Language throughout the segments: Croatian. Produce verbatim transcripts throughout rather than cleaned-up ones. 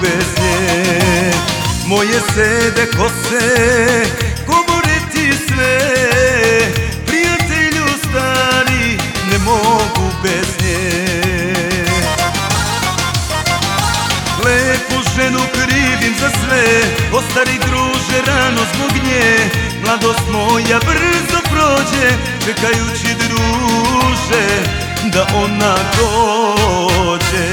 bez nje. Moje sede kose govore ti sve, prijatelju stari, ne mogu bez nje. Lepu ženu krivim za sve, ostari druže rano zbog nje. Mladost moja brzo prođe, čekajući druže da ona dođe.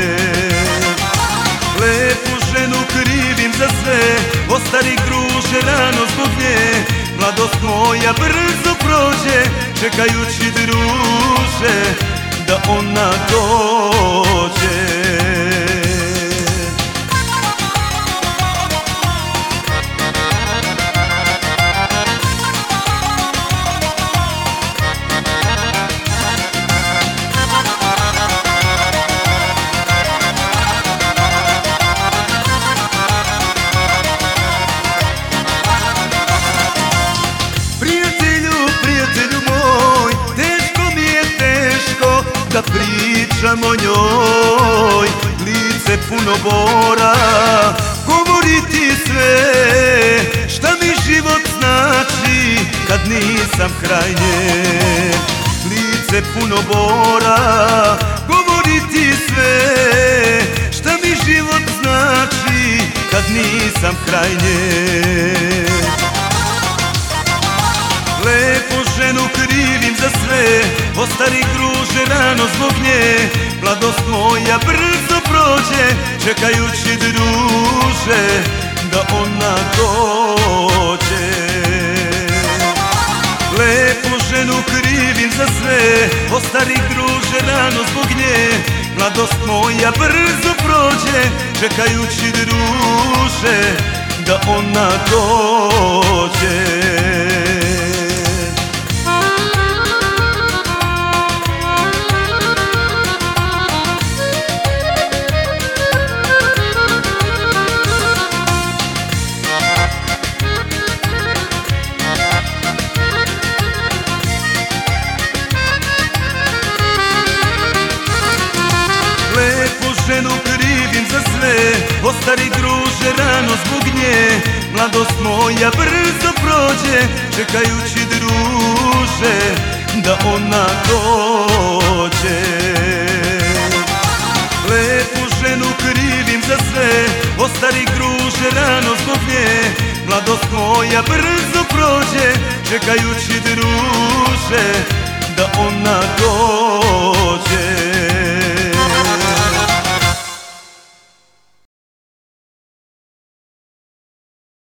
Lepu ženu krivim za sve, ostari druže rano zbog nje. Mladost moja brzo prođe, čekajući druže da ona dođe. Da pričam o njoj, lice puno bora, govori ti sve šta mi život znači kad nisam kraj nje. Lice puno bora, govori ti sve šta mi život znači kad nisam kraj nje. Lepu ženu krivim za sve, ostari druže rano zbog nje. Mladost moja brzo prođe, čekajući druže da ona dođe. Lepu ženu krivim za sve, ostari druže rano zbog nje. Mladost moja brzo prođe, čekajući druže da ona dođe. Ženu krivim za sve, ostari druže rano zbog nje. Mladost moja brzo prođe, čekajući druže da ona dođe. Lepu ženu krivim za sve, ostari druže rano zbog nje. Mladost moja brzo prođe, čekajući druže da ona dođe.